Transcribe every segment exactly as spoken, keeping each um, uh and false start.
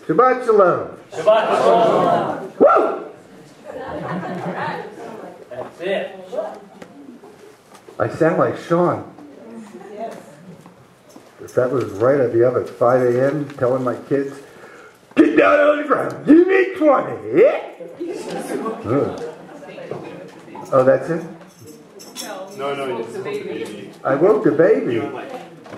Shabbat Shalom. Shabbat Shalom. Woo! That's it. I sound like Sean. If that was right, I'd be up at five a.m. telling my kids, get down on the ground. Give me twenty. Yeah. Oh. Oh, that's it? No, no, you just woke the baby. I woke the baby. You went like,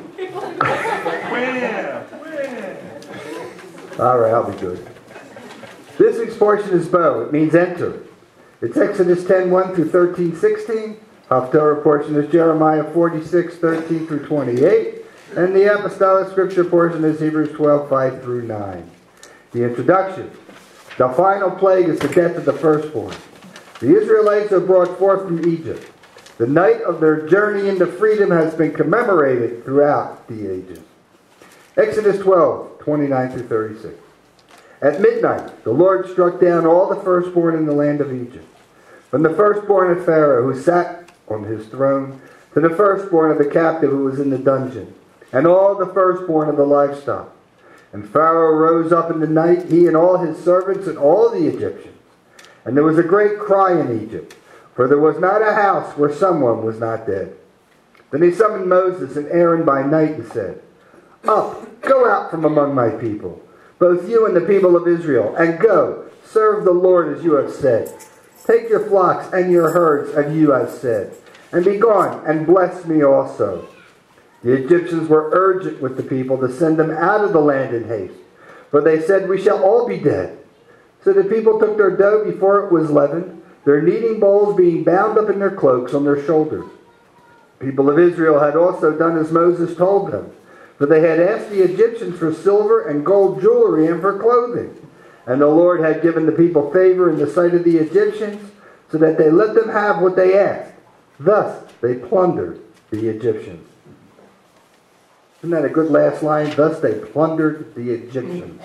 Where? Where? All right, I'll be good. This week's portion is Bo. It means enter. It's Exodus ten, one through thirteen, sixteen. Haftarah portion is Jeremiah forty-six, thirteen through twenty-eight. And the apostolic scripture portion is Hebrews twelve, five through nine. The introduction. The final plague is the death of the firstborn. The Israelites are brought forth from Egypt. The night of their journey into freedom has been commemorated throughout the ages. Exodus twelve, twenty-nine through thirty-six. At midnight, the Lord struck down all the firstborn in the land of Egypt, from the firstborn of Pharaoh who sat on his throne, to the firstborn of the captive who was in the dungeon, and all the firstborn of the livestock. And Pharaoh rose up in the night, he and all his servants and all the Egyptians. And there was a great cry in Egypt, for there was not a house where someone was not dead. Then he summoned Moses and Aaron by night and said, Up, go out from among my people, both you and the people of Israel, and go, serve the Lord as you have said. Take your flocks and your herds as you have said, and be gone, and bless me also. The Egyptians were urgent with the people to send them out of the land in haste, for they said, We shall all be dead. So the people took their dough before it was leavened, their kneading bowls being bound up in their cloaks on their shoulders. The people of Israel had also done as Moses told them, for they had asked the Egyptians for silver and gold jewelry and for clothing. And the Lord had given the people favor in the sight of the Egyptians, so that they let them have what they asked. Thus they plundered the Egyptians. Isn't that a good last line? Thus they plundered the Egyptians.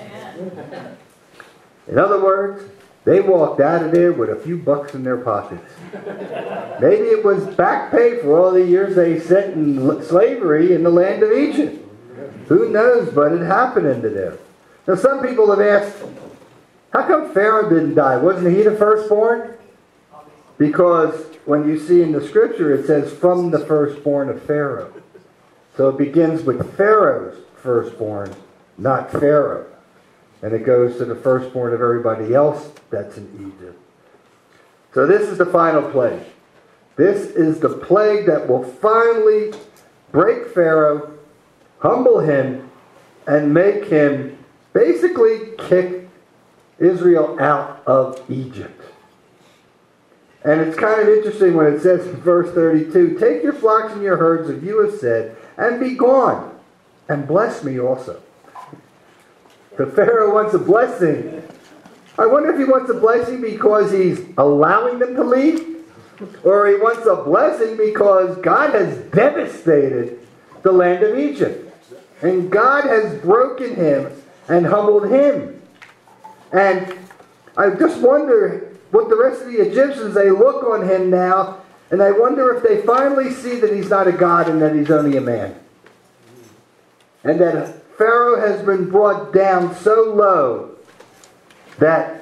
In other words, they walked out of there with a few bucks in their pockets. Maybe it was back pay for all the years they spent in slavery in the land of Egypt. Who knows, but it happened into there. Now some people have asked, how come Pharaoh didn't die? Wasn't he the firstborn? Because when you see in the scripture it says, from the firstborn of Pharaoh. So it begins with Pharaoh's firstborn, not Pharaoh. And it goes to the firstborn of everybody else that's in Egypt. So this is the final plague. This is the plague that will finally break Pharaoh, humble him, and make him basically kick Israel out of Egypt. And it's kind of interesting when it says in verse thirty-two, Take your flocks and your herds, as you have said, and be gone, and bless me also. The Pharaoh wants a blessing. I wonder if he wants a blessing because he's allowing them to leave, or he wants a blessing because God has devastated the land of Egypt. And God has broken him and humbled him. And I just wonder what the rest of the Egyptians, they look on him now, and I wonder if they finally see that he's not a god and that he's only a man. And that Pharaoh has been brought down so low that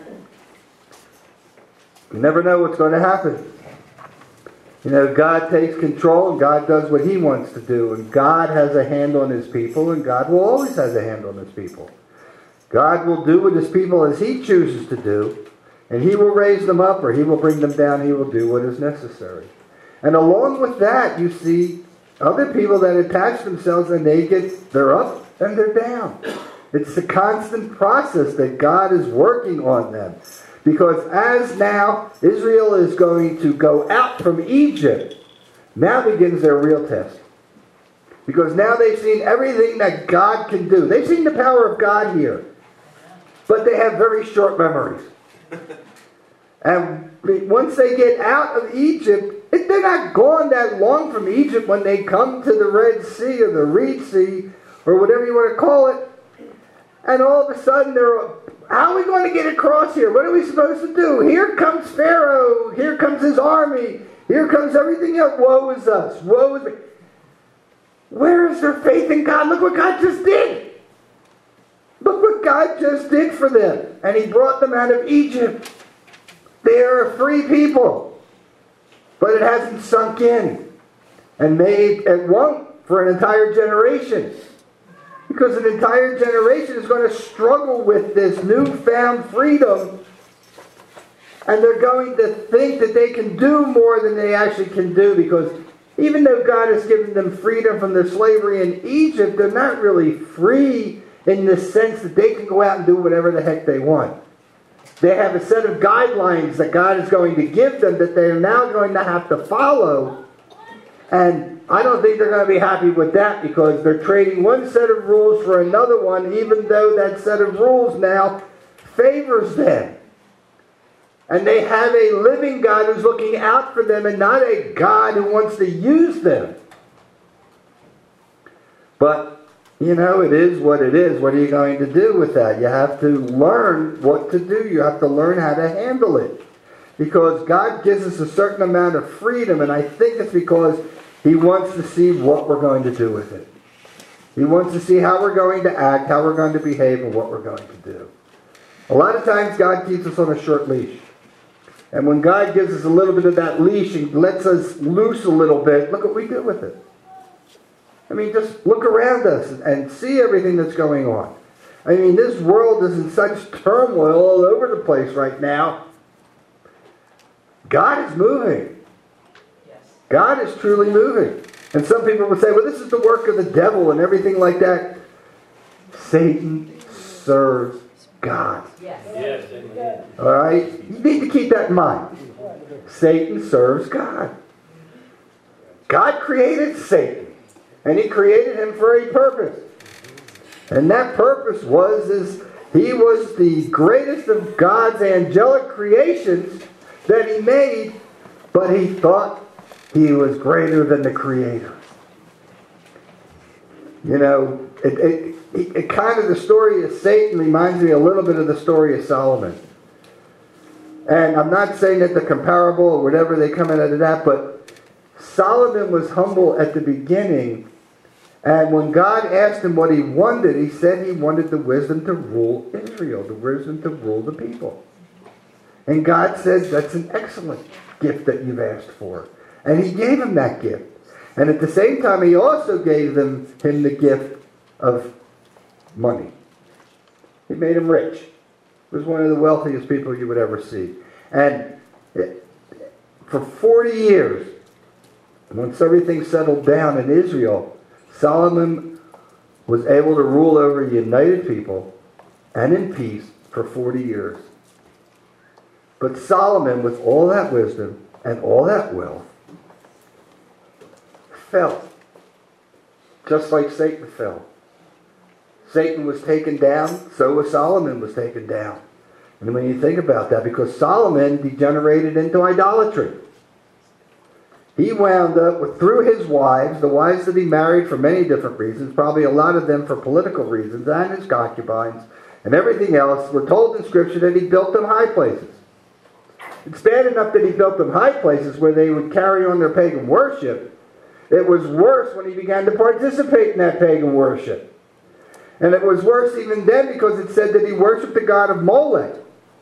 you never know what's going to happen. You know, God takes control and God does what he wants to do. And God has a hand on his people, and God will always have a hand on his people. God will do with his people as he chooses to do. And he will raise them up or he will bring them down. He will do what is necessary. And along with that, you see other people that attach themselves and they get, they're up and they're down. It's a constant process that God is working on them. Because as now Israel is going to go out from Egypt, now begins their real test. Because now they've seen everything that God can do. They've seen the power of God here. But they have very short memories. And once they get out of Egypt, they're not gone that long from Egypt when they come to the Red Sea or the Reed Sea or whatever you want to call it. And all of a sudden they're, how are we going to get across here? What are we supposed to do? Here comes Pharaoh. Here comes his army. Here comes everything else. Woe is us. Woe is me. Where is their faith in God? Look what God just did. Look what God just did for them. And He brought them out of Egypt. They are a free people. But it hasn't sunk in. And made, it won't for an entire generation. Because an entire generation is going to struggle with this newfound freedom. And they're going to think that they can do more than they actually can do. Because even though God has given them freedom from their slavery in Egypt, they're not really free in the sense that they can go out and do whatever the heck they want. They have a set of guidelines that God is going to give them that they are now going to have to follow. And I don't think they're going to be happy with that, because they're trading one set of rules for another one, even though that set of rules now favors them. And they have a living God who's looking out for them and not a God who wants to use them. But you know, it is what it is. What are you going to do with that? You have to learn what to do. You have to learn how to handle it. Because God gives us a certain amount of freedom, and I think it's because He wants to see what we're going to do with it. He wants to see how we're going to act, how we're going to behave, and what we're going to do. A lot of times God keeps us on a short leash. And when God gives us a little bit of that leash and lets us loose a little bit, look what we do with it. I mean, just look around us and see everything that's going on. I mean, this world is in such turmoil all over the place right now. God is moving. God is truly moving. And some people would say, well, this is the work of the devil and everything like that. Satan serves God. Yes. Yes, amen. All right? You need to keep that in mind. Satan serves God. God created Satan. And He created him for a purpose. And that purpose was is he was the greatest of God's angelic creations that He made, but he thought he was greater than the Creator. You know, it, it, it, it kind of, the story of Satan reminds me a little bit of the story of Solomon. And I'm not saying that they're comparable or whatever, they come out of that, but Solomon was humble at the beginning. And when God asked him what he wanted, he said he wanted the wisdom to rule Israel, the wisdom to rule the people. And God said, that's an excellent gift that you've asked for. And He gave him that gift. And at the same time, He also gave them, him the gift of money. He made him rich. He was one of the wealthiest people you would ever see. And it, for forty years, once everything settled down in Israel, Solomon was able to rule over a united people and in peace for forty years. But Solomon, with all that wisdom and all that wealth, fell. Just like Satan fell. Satan was taken down, so was Solomon was taken down. And when you think about that, because Solomon degenerated into idolatry. He wound up with, through his wives, the wives that he married for many different reasons, probably a lot of them for political reasons, and his concubines, and everything else, we're told in Scripture that he built them high places. It's bad enough that he built them high places where they would carry on their pagan worship. It was worse when he began to participate in that pagan worship. And it was worse even then because it said that he worshipped the god of Molech.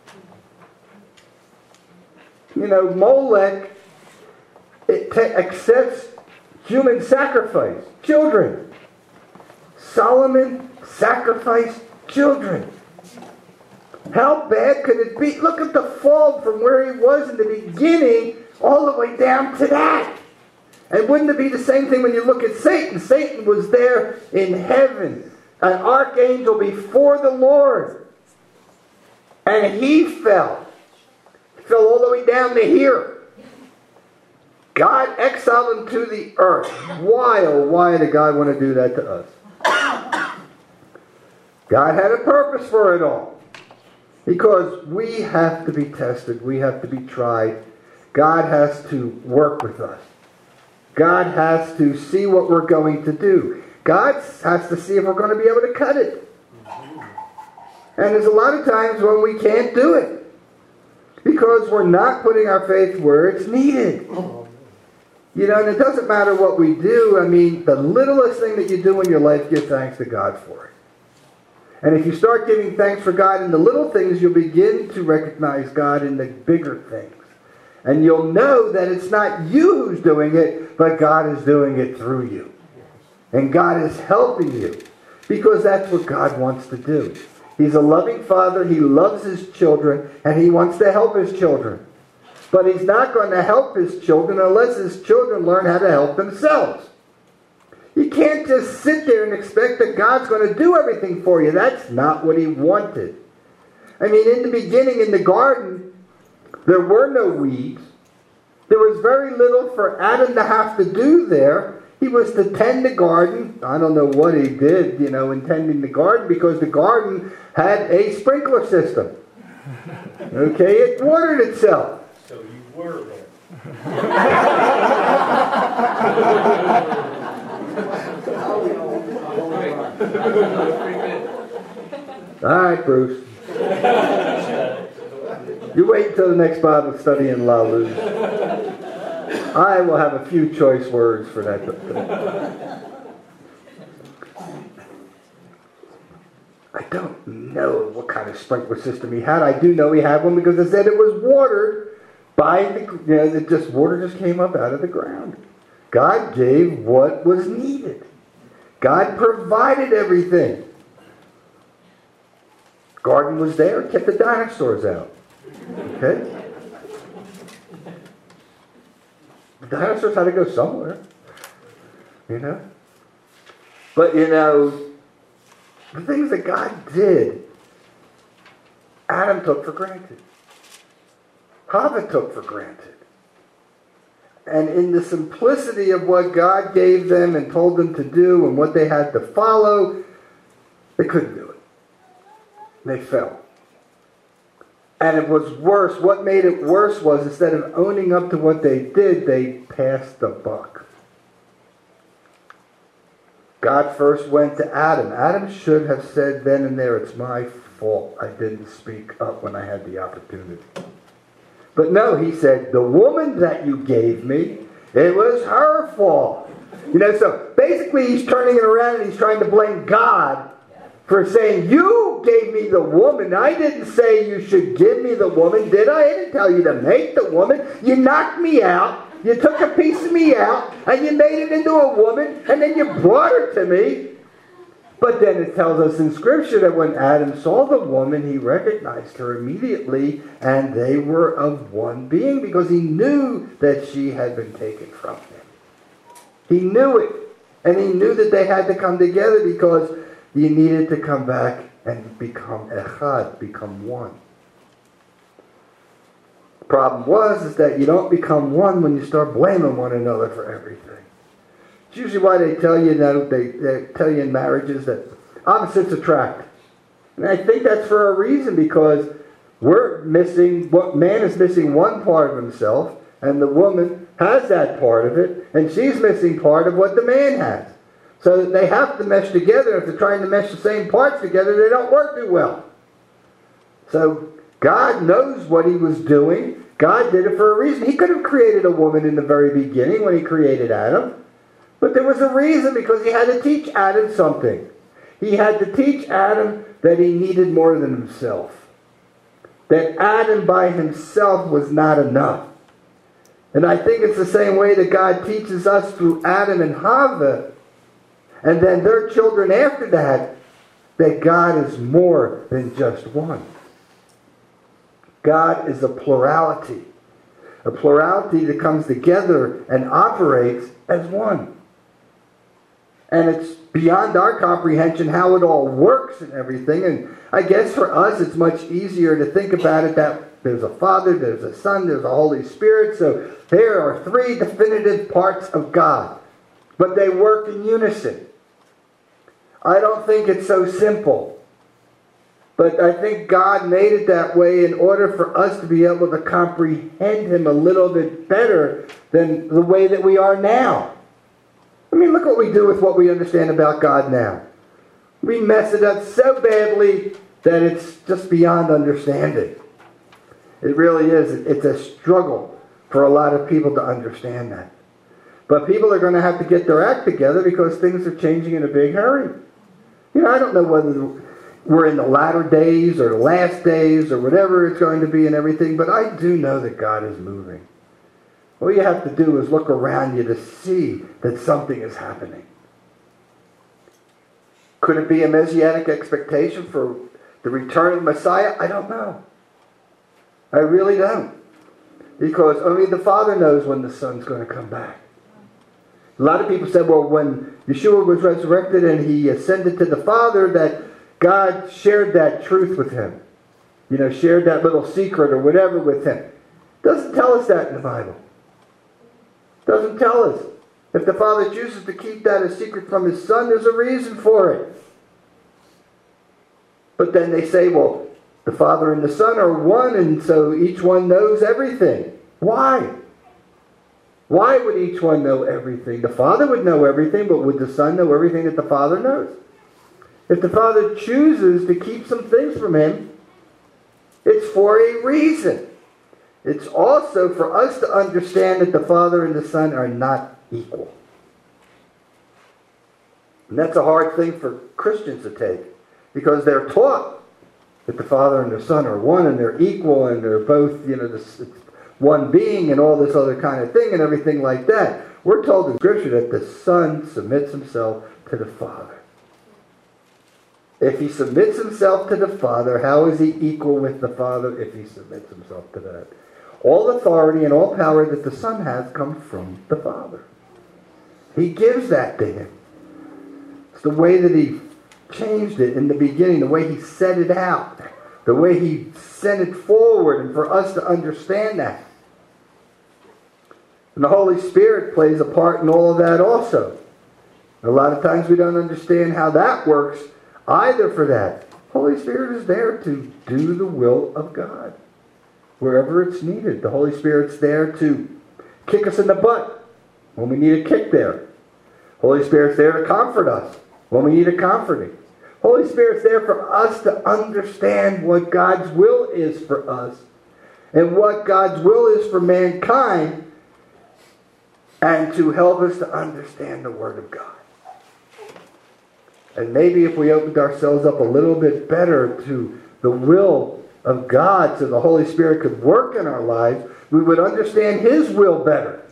You know, Molech, it ta- accepts human sacrifice, children. Solomon sacrificed children. How bad could it be? Look at the fall from where he was in the beginning all the way down to that. And wouldn't it be the same thing when you look at Satan? Satan was there in heaven, an archangel before the Lord. And he fell. He fell all the way down to here. God exiled him to the earth. Why, oh why did God want to do that to us? God had a purpose for it all. Because we have to be tested. We have to be tried. God has to work with us. God has to see what we're going to do. God has to see if we're going to be able to cut it. And there's a lot of times when we can't do it. Because we're not putting our faith where it's needed. You know, and it doesn't matter what we do. I mean, the littlest thing that you do in your life, give thanks to God for it. And if you start giving thanks for God in the little things, you'll begin to recognize God in the bigger things. And you'll know that it's not you who's doing it, but God is doing it through you. And God is helping you, because that's what God wants to do. He's a loving Father. He loves His children, and He wants to help His children. But He's not going to help His children unless His children learn how to help themselves. You can't just sit there and expect that God's going to do everything for you. That's not what He wanted. I mean, in the beginning, in the garden, there were no weeds. There was very little for Adam to have to do there. He was to tend the garden. I don't know what he did, you know, in tending the garden, because the garden had a sprinkler system. Okay, it watered itself. So you were there. All right, Bruce. You wait until the next Bible study in Lalu. I will have a few choice words for that. I don't know what kind of sprinkler system he had. I do know he had one because it said it was watered by the, you know, it just water just came up out of the ground. God gave what was needed. God provided everything. Garden was there, kept the dinosaurs out. Okay? The dinosaurs had to go somewhere. You know? But, you know, the things that God did, Adam took for granted. Hava took for granted. And in the simplicity of what God gave them and told them to do and what they had to follow, they couldn't do it. They fell. And it was worse. What made it worse was, instead of owning up to what they did, they passed the buck. God first went to Adam. Adam should have said then and there, it's my fault I didn't speak up when I had the opportunity. But no, he said, the woman that you gave me, it was her fault. You know, so basically he's turning it around and he's trying to blame God for saying, you gave me the woman. I didn't say you should give me the woman, did I? I didn't tell you to make the woman. You knocked me out. You took a piece of me out, and you made it into a woman, and then you brought her to me. But then it tells us in Scripture that when Adam saw the woman, he recognized her immediately, and they were of one being, because he knew that she had been taken from him. He knew it, and he knew that they had to come together because you needed to come back and become echad, become one. The problem was is that you don't become one when you start blaming one another for everything. It's usually why they tell you that they, they tell you in marriages that opposites attract. And I think that's for a reason, because we're missing, what man is missing one part of himself, and the woman has that part of it, and she's missing part of what the man has. So that they have to mesh together. If they're trying to mesh the same parts together, they don't work too well. So God knows what he was doing. God did it for a reason. He could have created a woman in the very beginning when he created Adam. But there was a reason, because he had to teach Adam something. He had to teach Adam that he needed more than himself. That Adam by himself was not enough. And I think it's the same way that God teaches us through Adam and Hava, and then their children after that, that God is more than just one. God is a plurality. A plurality that comes together and operates as one. And it's beyond our comprehension how it all works and everything. And I guess for us it's much easier to think about it that there's a Father, there's a Son, there's a Holy Spirit. So there are three definitive parts of God. But they work in unison. I don't think it's so simple. But I think God made it that way in order for us to be able to comprehend him a little bit better than the way that we are now. I mean, look what we do with what we understand about God now. We mess it up so badly that it's just beyond understanding. It really is. It's a struggle for a lot of people to understand that. But people are going to have to get their act together because things are changing in a big hurry. You know, I don't know whether, we're in the latter days or the last days or whatever it's going to be and everything, but I do know that God is moving. All you have to do is look around you to see that something is happening. Could it be a messianic expectation for the return of Messiah? I don't know. I really don't. Because only the Father knows when the Son's going to come back. A lot of people said, well, when Yeshua was resurrected and he ascended to the Father, that God shared that truth with him. You know, shared that little secret or whatever with him. Doesn't tell us that in the Bible. Doesn't tell us. If the Father chooses to keep that a secret from his Son, there's a reason for it. But then they say, well, the Father and the Son are one, and so each one knows everything. Why? Why would each one know everything? The Father would know everything, but would the Son know everything that the Father knows? If the Father chooses to keep some things from him, it's for a reason. It's also for us to understand that the Father and the Son are not equal. And that's a hard thing for Christians to take, because they're taught that the Father and the Son are one and they're equal and they're both, you know, this one being and all this other kind of thing and everything like that. We're told in Scripture that the Son submits himself to the Father. If he submits himself to the Father, how is he equal with the Father if he submits himself to that? All authority and all power that the Son has come from the Father. He gives that to him. It's the way that he changed it in the beginning, the way he set it out, the way he sent it forward, and for us to understand that. And the Holy Spirit plays a part in all of that also. A lot of times we don't understand how that works either for that. Holy Spirit is there to do the will of God wherever it's needed. The Holy Spirit's there to kick us in the butt when we need a kick there. Holy Spirit's there to comfort us when we need a comforting. Holy Spirit's there for us to understand what God's will is for us and what God's will is for mankind, and to help us to understand the Word of God. And maybe if we opened ourselves up a little bit better to the will of God so the Holy Spirit could work in our lives, we would understand His will better.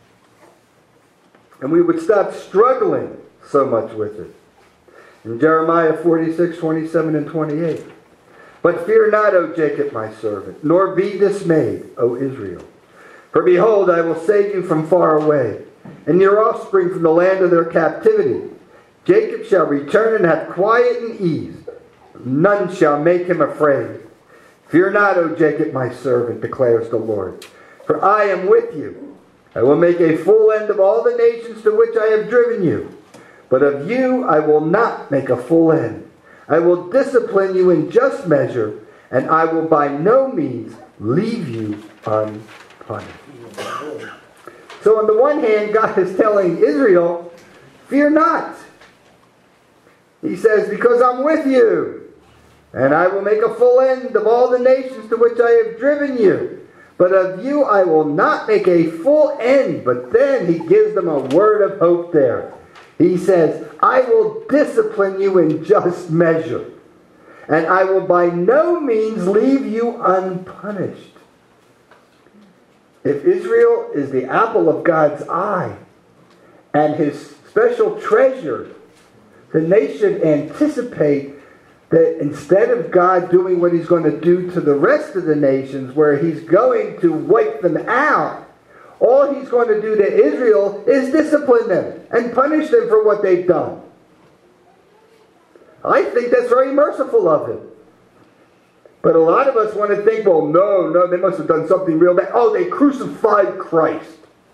And we would stop struggling so much with it. In Jeremiah forty-six, twenty-seven and twenty-eight. But fear not, O Jacob, my servant, nor be dismayed, O Israel. For behold, I will save you from far away, and your offspring from the land of their captivity. Jacob shall return and have quiet and ease. None shall make him afraid. Fear not, O Jacob, my servant, declares the Lord. For I am with you. I will make a full end of all the nations to which I have driven you. But of you I will not make a full end. I will discipline you in just measure, and I will by no means leave you unpunished. So on the one hand, God is telling Israel, fear not. He says, because I'm with you, and I will make a full end of all the nations to which I have driven you. But of you I will not make a full end. But then he gives them a word of hope there. He says, I will discipline you in just measure, and I will by no means leave you unpunished. If Israel is the apple of God's eye and his special treasure, then they should anticipate that instead of God doing what he's going to do to the rest of the nations, where he's going to wipe them out, all he's going to do to Israel is discipline them and punish them for what they've done. I think that's very merciful of him. But a lot of us want to think, well, no, no, they must have done something real bad. Oh, they crucified Christ.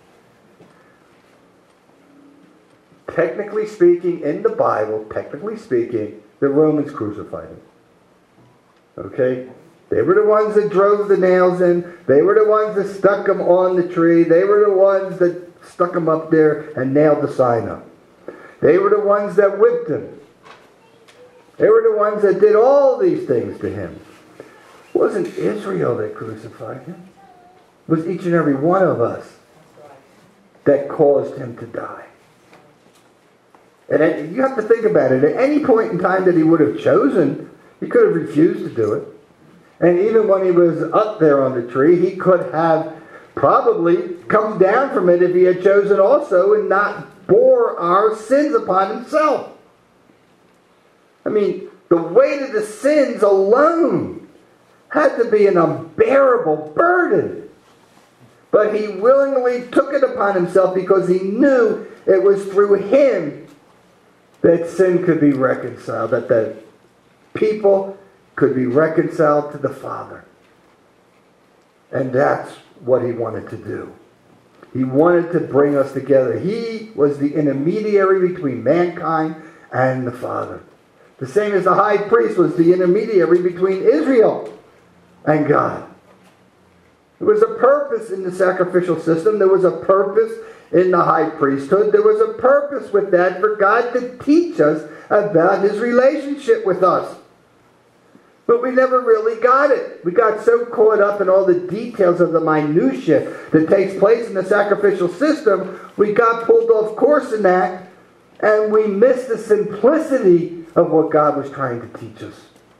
Technically speaking, in the Bible, technically speaking, the Romans crucified him. Okay? They were the ones that drove the nails in. They were the ones that stuck him on the tree. They were the ones that stuck him up there and nailed the sign up. They were the ones that whipped him. They were the ones that did all these things to him. It wasn't Israel that crucified him. It was each and every one of us that caused him to die. And you have to think about it. At any point in time that he would have chosen, He could have refused to do it. And even when he was up there on the tree, he could have probably come down from it if he had chosen also and not bore our sins upon himself. I mean, the weight of the sins alone had to be an unbearable burden. But he willingly took it upon himself because he knew it was through him that sin could be reconciled, that the people could be reconciled to the Father. And that's what he wanted to do. He wanted to bring us together. He was the intermediary between mankind and the Father. The same as the high priest was the intermediary between Israel and God. There was a purpose in the sacrificial system. There was a purpose in the high priesthood. There was a purpose with that for God to teach us about his relationship with us. But we never really got it. We got so caught up in all the details of the minutiae that takes place in the sacrificial system, we got pulled off course in that, and we missed the simplicity of what God was trying to teach us.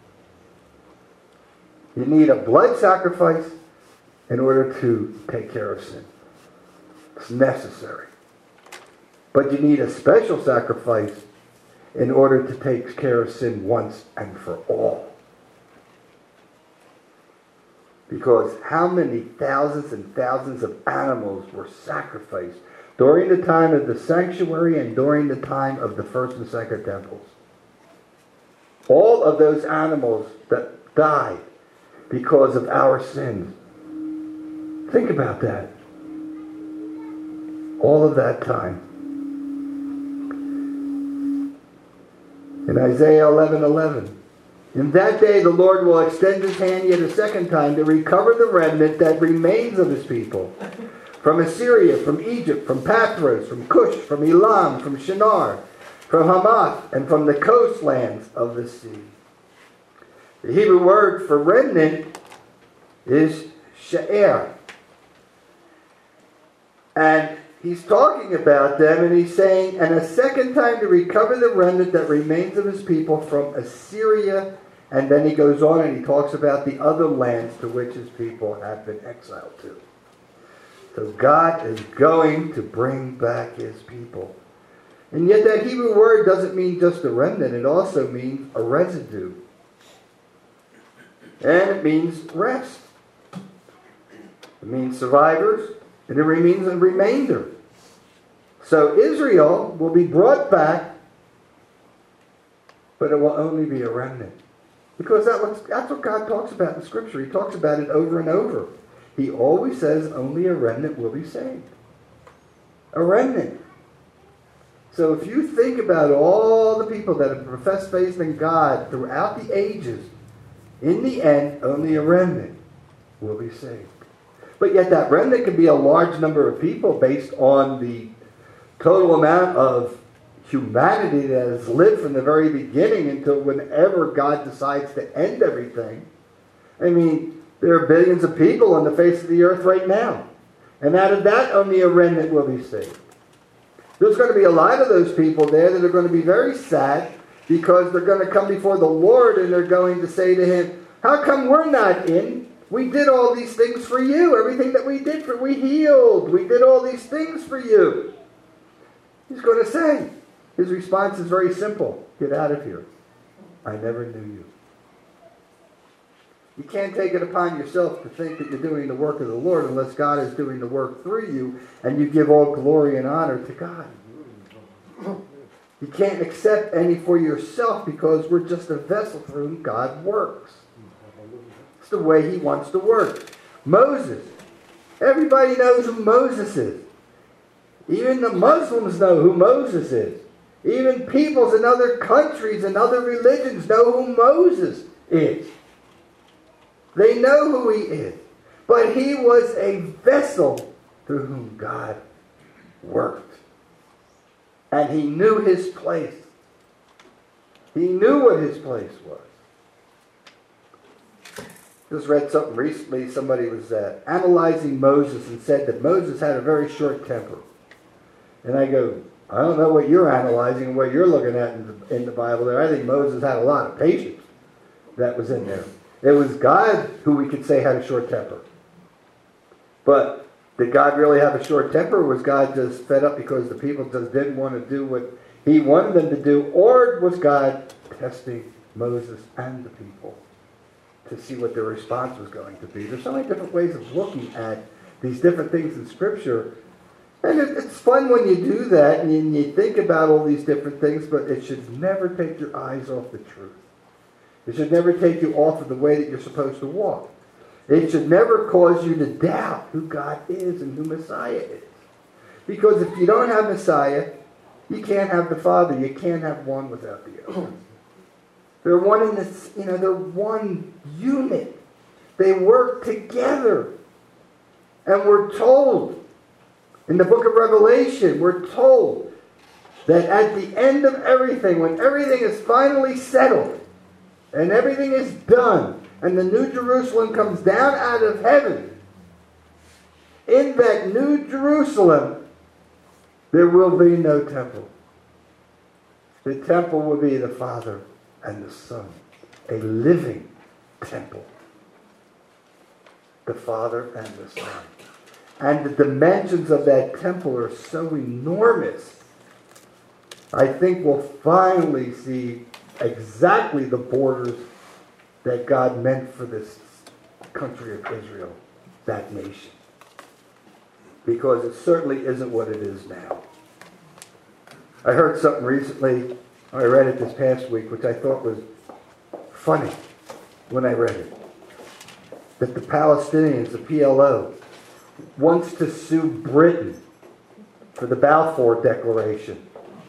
You need a blood sacrifice in order to take care of sin. It's necessary. But you need a special sacrifice in order to take care of sin once and for all. Because how many thousands and thousands of animals were sacrificed during the time of the sanctuary and during the time of the first and second temples? All of those animals that died because of our sins. Think about that. All of that time. In Isaiah eleven eleven, in that day the Lord will extend his hand yet a second time to recover the remnant that remains of his people. From Assyria, from Egypt, from Pathros, from Cush, from Elam, from Shinar, from Hamath, and from the coastlands of the sea. The Hebrew word for remnant is she'er. And he's talking about them, and he's saying, and a second time to recover the remnant that remains of his people from Assyria. And then he goes on and he talks about the other lands to which his people have been exiled to. So God is going to bring back his people. And yet that Hebrew word doesn't mean just a remnant. It also means a residue. And it means rest. It means survivors. And it means a remainder. So Israel will be brought back, but it will only be a remnant. Because that was, that's what God talks about in Scripture. He talks about it over and over. He always says only a remnant will be saved. A remnant. So if you think about all the people that have professed faith in God throughout the ages, in the end, only a remnant will be saved. But yet that remnant can be a large number of people based on the total amount of humanity that has lived from the very beginning until whenever God decides to end everything. I mean, there are billions of people on the face of the earth right now. And out of that, only a remnant will be saved. There's going to be a lot of those people there that are going to be very sad because they're going to come before the Lord and they're going to say to him, how come we're not in? We did all these things for you. Everything that we did for, we healed. We did all these things for you. He's going to say, his response is very simple. Get out of here. I never knew you. You can't take it upon yourself to think that you're doing the work of the Lord unless God is doing the work through you and you give all glory and honor to God. You can't accept any for yourself because we're just a vessel through whom God works. It's the way he wants to work. Moses. Everybody knows who Moses is. Even the Muslims know who Moses is. Even peoples in other countries and other religions know who Moses is. They know who he is. But he was a vessel through whom God worked. And he knew his place. He knew what his place was. Just read something recently. Somebody was uh, analyzing Moses and said that Moses had a very short temper. And I go, I don't know what you're analyzing and what you're looking at in the, in the Bible there. I think Moses had a lot of patience. that was in there. It was God who we could say had a short temper. But did God really have a short temper, or was God just fed up because the people just didn't want to do what he wanted them to do? Or was God testing Moses and the people to see what their response was going to be? There's so many different ways of looking at these different things in Scripture. And it, it's fun when you do that and you, you think about all these different things, but it should never take your eyes off the truth. It should never take you off of the way that you're supposed to walk. It should never cause you to doubt who God is and who Messiah is. Because if you don't have Messiah, you can't have the Father. You can't have one without the other. They're one in this, you know, they're one unit. They work together. And we're told, in the book of Revelation, we're told that at the end of everything, when everything is finally settled, and everything is done, and the New Jerusalem comes down out of heaven, in that New Jerusalem, there will be no temple. The temple will be the Father and the Son. A living temple. The Father and the Son. And the dimensions of that temple are so enormous. I think we'll finally see exactly the borders that God meant for this country of Israel, that nation. Because it certainly isn't what it is now. I heard something recently, I read it this past week, which I thought was funny when I read it. That the Palestinians, the P L O, wants to sue Britain for the Balfour Declaration.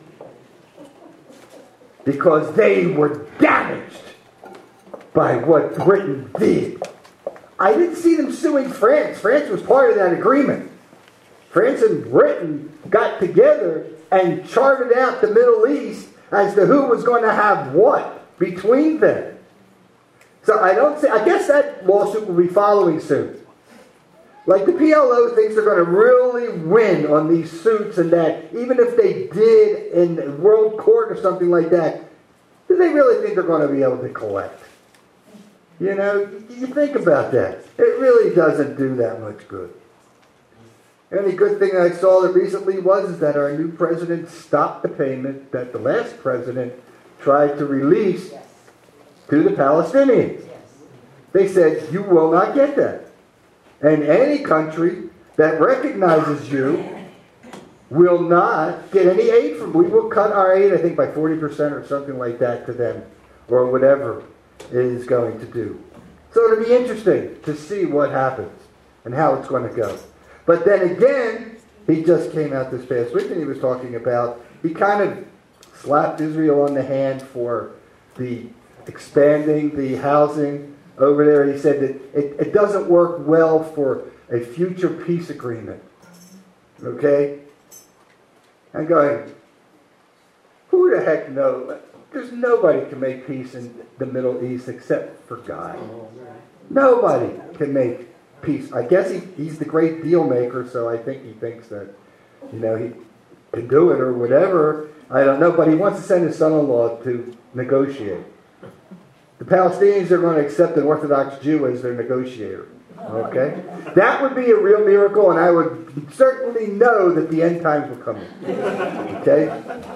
Because they were damaged by what Britain did. I didn't see them suing France. France was part of that agreement. France and Britain got together and charted out the Middle East as to who was going to have what between them. So I don't see, I guess that lawsuit will be following soon. Like the P L O thinks they're going to really win on these suits, and that even if they did in world court or something like that, do they really think they're going to be able to collect? You know, you think about that. It really doesn't do that much good. The only good thing I saw that recently was is that our new president stopped the payment that the last president tried to release to the Palestinians. They said, you will not get that. And any country that recognizes you will not get any aid from. We will cut our aid, I think, by forty percent or something like that to them, or whatever it is going to do. So it'll be interesting to see what happens and how it's going to go. But then again, he just came out this past week and he was talking about, he kind of slapped Israel on the hand for the expanding the housing over there. He said that it, it doesn't work well for a future peace agreement. Okay? I'm going, who the heck knows? There's nobody can make peace in the Middle East except for God. Nobody can make peace. I guess he, he's the great deal maker, so I think he thinks that, you know, he can do it or whatever. I don't know, but he wants to send his son-in-law to negotiate. The Palestinians are going to accept an Orthodox Jew as their negotiator. Okay? That would be a real miracle, and I would certainly know that the end times were coming. Okay?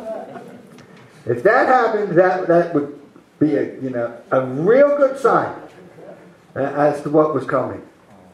If that happened, that, that would be a, you know, a real good sign as to what was coming.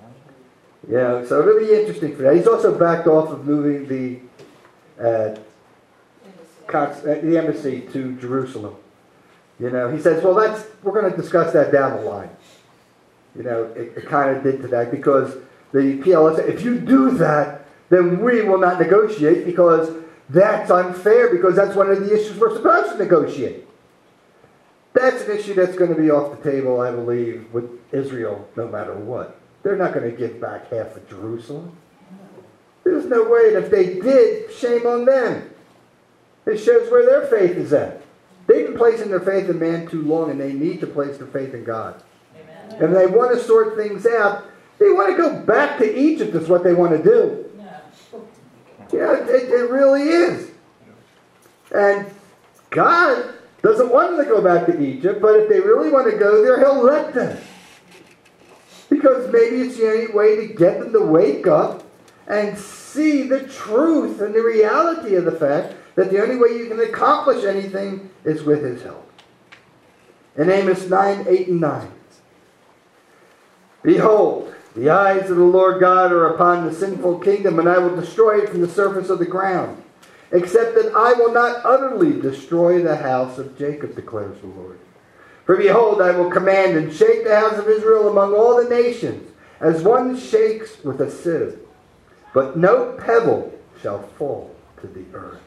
Yeah, so it'll be interesting for that. He's also backed off of moving the uh, cons- uh, the embassy to Jerusalem. You know, he says, well, that's we're going to discuss that down the line. You know, it, it kind of did to that because the P L O said, if you do that, then we will not negotiate because that's unfair, because that's one of the issues we're supposed to negotiate. That's an issue that's going to be off the table, I believe, with Israel, no matter what. They're not going to give back half of Jerusalem. There's no way, and if they did, shame on them. It shows where their faith is at. They've been placing their faith in man too long, and they need to place their faith in God. Amen. And they want to sort things out. They want to go back to Egypt, is what they want to do. Yeah, it, it really is. And God Doesn't want them to go back to Egypt, but if they really want to go there, he'll let them. Because maybe it's the only way to get them to wake up and see the truth and the reality of the fact that the only way you can accomplish anything is with his help. In Amos nine, eight, and nine. Behold, the eyes of the Lord God are upon the sinful kingdom, and I will destroy it from the surface of the ground, except that I will not utterly destroy the house of Jacob, declares the Lord. For behold, I will command and shake the house of Israel among all the nations, as one shakes with a sieve. But no pebble shall fall to the earth.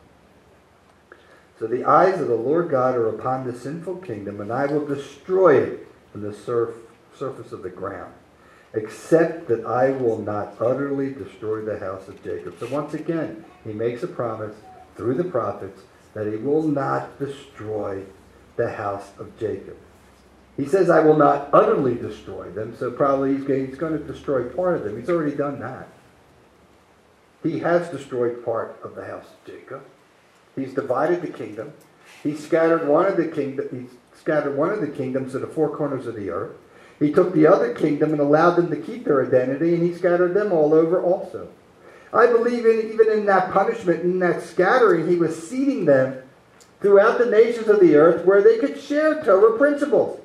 So the eyes of the Lord God are upon the sinful kingdom, and I will destroy it from the surf, surface of the ground, except that I will not utterly destroy the house of Jacob. So once again, he makes a promise through the prophets that he will not destroy the house of Jacob. He says, I will not utterly destroy them, so probably he's going, he's going to destroy part of them. He's already done that. He has destroyed part of the house of Jacob. He's divided the kingdom. He scattered one of the kingdom. He scattered one of the kingdoms to the four corners of the earth. He took the other kingdom and allowed them to keep their identity, and he scattered them all over also. I believe in, even in that punishment, in that scattering, he was seeding them throughout the nations of the earth where they could share Torah principles.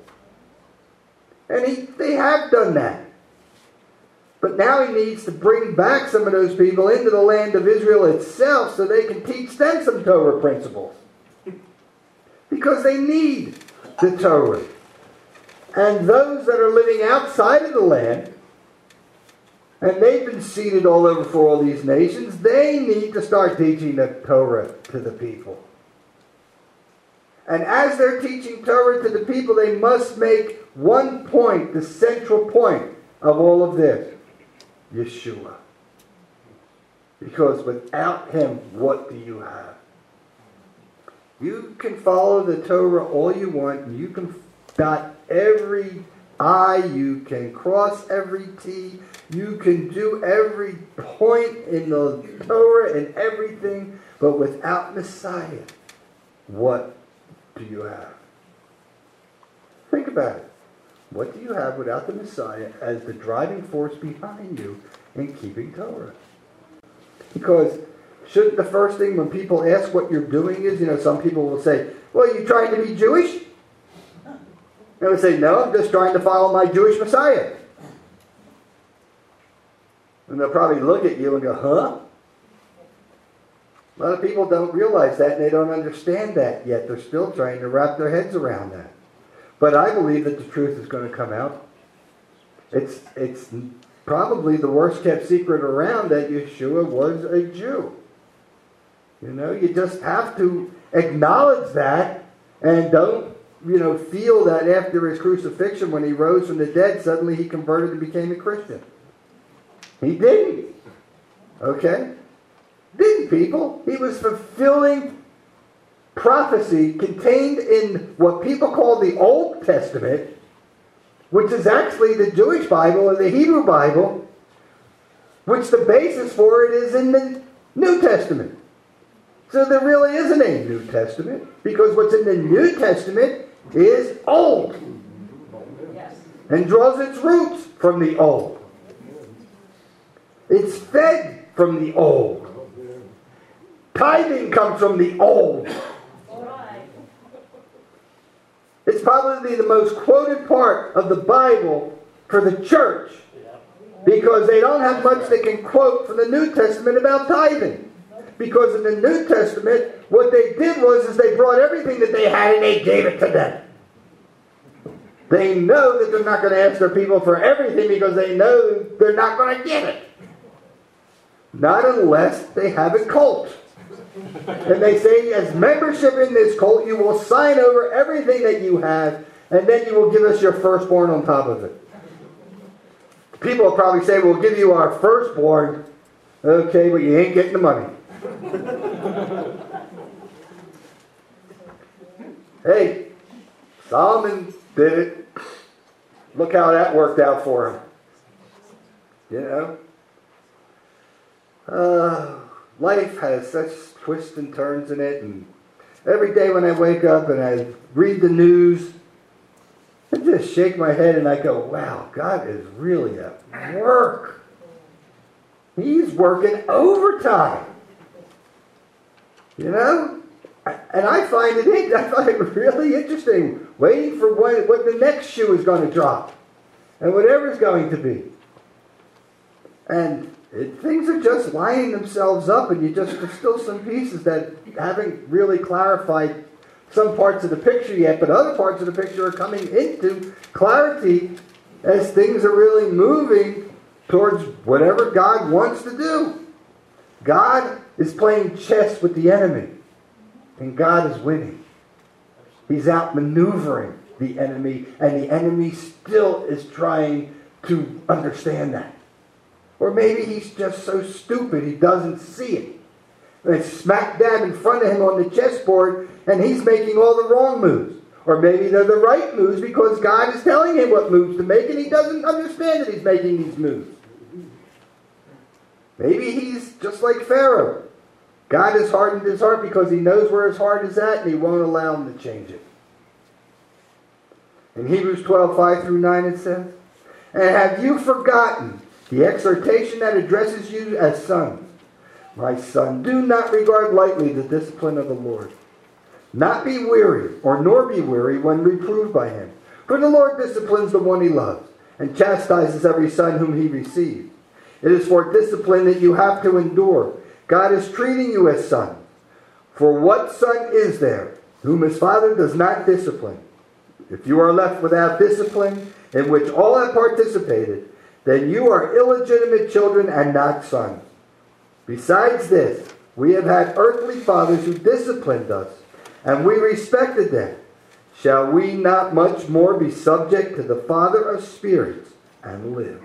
And he, they have done that. But now he needs to bring back some of those people into the land of Israel itself so they can teach them some Torah principles. Because they need the Torah. And those that are living outside of the land, and they've been seeded all over for all these nations, they need to start teaching the Torah to the people. And as they're teaching Torah to the people, they must make one point, the central point of all of this. Yeshua. Because without him, what do you have? You can follow the Torah all you want, and you can dot every I, you can cross every T, you can do every point in the Torah and everything, but without Messiah, what do you have? Think about it. What do you have without the Messiah as the driving force behind you in keeping Torah? Because shouldn't the first thing when people ask what you're doing is, you know, some people will say, well, are you trying to be Jewish? And I would say, no, I'm just trying to follow my Jewish Messiah. And they'll probably look at you and go, huh? A lot of people don't realize that, and they don't understand that yet. They're still trying to wrap their heads around that. But I believe that the truth is going to come out. It's, it's probably the worst kept secret around that Yeshua was a Jew. You know, you just have to acknowledge that and don't, you know, feel that after his crucifixion, when he rose from the dead, suddenly he converted and became a Christian. He didn't. Okay? Didn't, people. He was fulfilling prophecy contained in what people call the Old Testament, which is actually the Jewish Bible and the Hebrew Bible, which the basis for it is in the New Testament. So there really isn't a New Testament, because what's in the New Testament is old. Yes. And draws its roots from the old. It's fed from the old. Tithing comes from the old. It's probably the most quoted part of the Bible for the church, because they don't have much they can quote from the New Testament about tithing. Because in the New Testament, what they did was is they brought everything that they had and they gave it to them. They know that they're not going to ask their people for everything because they know they're not going to get it. Not unless they have a cult. And they say, as membership in this cult, you will sign over everything that you have, and then you will give us your firstborn on top of it. People will probably say, we'll give you our firstborn, okay, but you ain't getting the money. Hey, Solomon did it. Look how that worked out for him. You know? Uh, life has such twists and turns in it, and Every day when I wake up and I read the news, I just shake my head and I go, wow, God is really at work. He's working overtime. You know? And I find it, I find it really interesting, waiting for what, what the next shoe is going to drop. And whatever it's going to be. And it, things are just lining themselves up, and you just, there's still some pieces that haven't really clarified some parts of the picture yet, but other parts of the picture are coming into clarity as things are really moving towards whatever God wants to do. God is playing chess with the enemy, and God is winning. He's outmaneuvering the enemy, and the enemy still is trying to understand that. Or maybe he's just so stupid he doesn't see it. And it's smack dab in front of him on the chessboard, and he's making all the wrong moves. Or maybe they're the right moves because God is telling him what moves to make, and he doesn't understand that he's making these moves. Maybe he's just like Pharaoh. God has hardened his heart because he knows where his heart is at, and he won't allow him to change it. In Hebrews twelve, five through nine it says, "And have you forgotten the exhortation that addresses you as sons? My son, do not regard lightly the discipline of the Lord. Not be weary, or nor be weary when reproved by him. For the Lord disciplines the one he loves, and chastises every son whom he receives. It is for discipline that you have to endure. God is treating you as sons. For what son is there whom his father does not discipline? If you are left without discipline, in which all have participated, then you are illegitimate children and not sons. Besides this, we have had earthly fathers who disciplined us, and we respected them. Shall we not much more be subject to the Father of spirits and live?"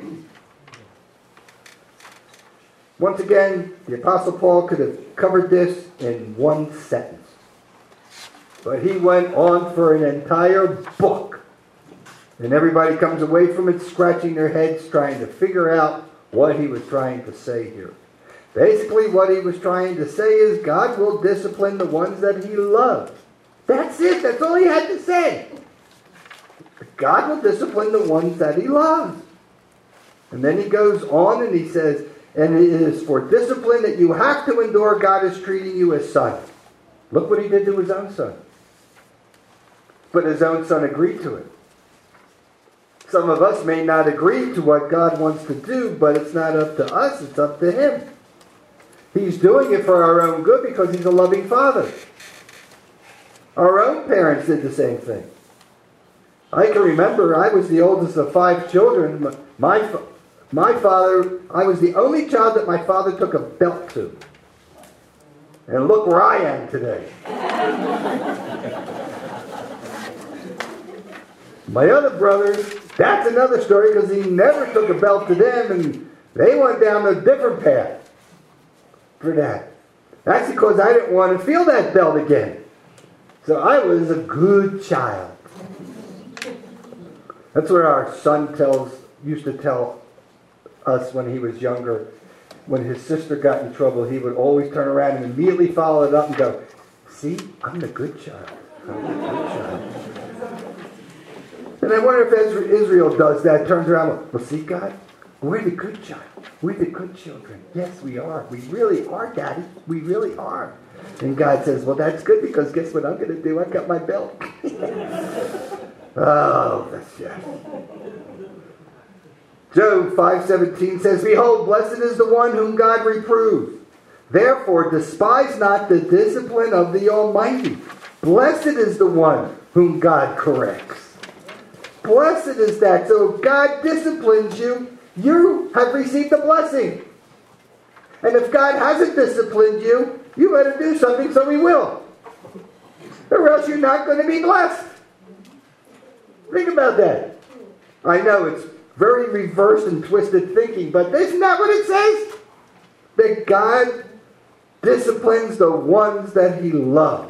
Once again, the Apostle Paul could have covered this in one sentence. But he went on for an entire book. And everybody comes away from it scratching their heads trying to figure out what he was trying to say here. Basically, what he was trying to say is God will discipline the ones that he loves. That's it. That's all he had to say. God will discipline the ones that he loves. And then he goes on and he says, and it is for discipline that you have to endure. God is treating you as sons. Look what he did to his own son. But his own son agreed to it. Some of us may not agree to what God wants to do, but it's not up to us, it's up to him. He's doing it for our own good because he's a loving father. Our own parents did the same thing. I can remember I was the oldest of five children. My, my father, I was the only child that my father took a belt to. And look where I am today. My other brothers, that's another story because he never took a belt to them and they went down a different path for that. That's because I didn't want to feel that belt again. So I was a good child. That's what our son tells, used to tell us when he was younger. When his sister got in trouble, he would always turn around and immediately follow it up and go, "See, I'm the good child. I'm the good child." And I wonder if Israel does that, turns around and goes, "Well, see, God, we're the good child. We're the good children. Yes, we are. We really are, Daddy. We really are." And God says, "Well, that's good because guess what I'm going to do? I've got my belt." Oh, that's yes. Job five seventeen says, "Behold, blessed is the one whom God reproves. Therefore, despise not the discipline of the Almighty. Blessed is the one whom God corrects." Blessed is that. So if God disciplines you, you have received a blessing. And if God hasn't disciplined you, you better do something so he will. Or else you're not going to be blessed. Think about that. I know it's very reversed and twisted thinking, but isn't that what it says? That God disciplines the ones that he loves.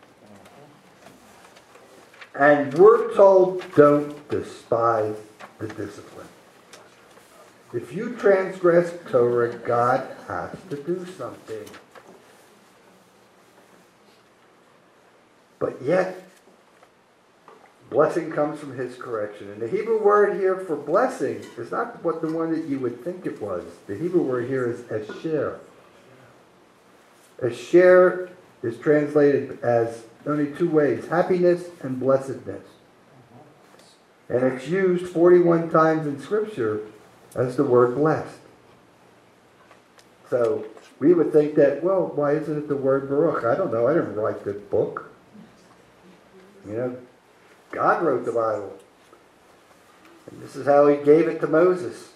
And we're told, don't despise the discipline. If you transgress Torah, God has to do something. But yet, blessing comes from his correction. And the Hebrew word here for blessing is not what the one that you would think it was. The Hebrew word here is esher. Esher is translated as only two ways, happiness and blessedness. And it's used forty-one times in Scripture as the word blessed. So we would think that, well, why isn't it the word Baruch? I don't know. I didn't write the book. You know, God wrote the Bible. And this is how he gave it to Moses.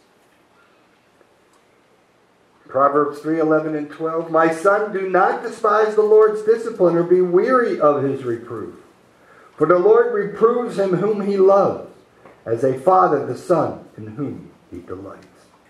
Proverbs three, eleven and twelve. My son, do not despise the Lord's discipline or be weary of his reproof. For the Lord reproves him whom he loves, as a father the son in whom he delights.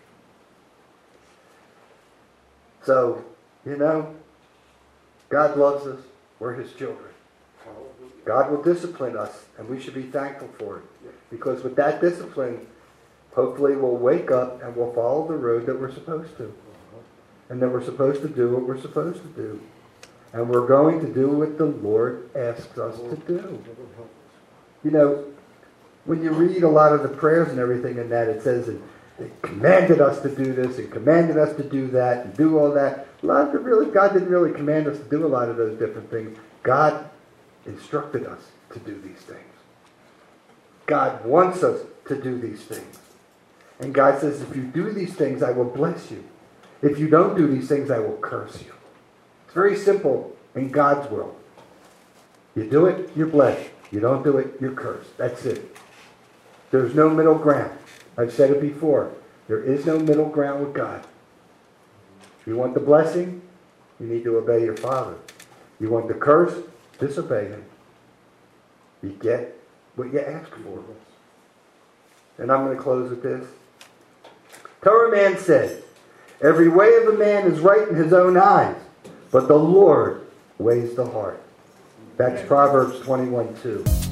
So, you know, God loves us. We're his children. God will discipline us, and we should be thankful for it. Because with that discipline, hopefully we'll wake up and we'll follow the road that we're supposed to. And that we're supposed to do what we're supposed to do. And we're going to do what the Lord asks us to do. You know, when you read a lot of the prayers and everything in that, it says that it commanded us to do this and commanded us to do that and do all that. A lot of it really, God didn't really command us to do a lot of those different things. God instructed us to do these things. God wants us to do these things. And God says, if you do these things, I will bless you. If you don't do these things, I will curse you. It's very simple in God's will. You do it, you're blessed. You don't do it, you're cursed. That's it. There's no middle ground. I've said it before. There is no middle ground with God. You want the blessing? You need to obey your Father. You want the curse? Disobey him. You get what you ask for. And I'm going to close with this. Torah man said, every way of a man is right in his own eyes, but the Lord weighs the heart. That's Proverbs twenty-one two.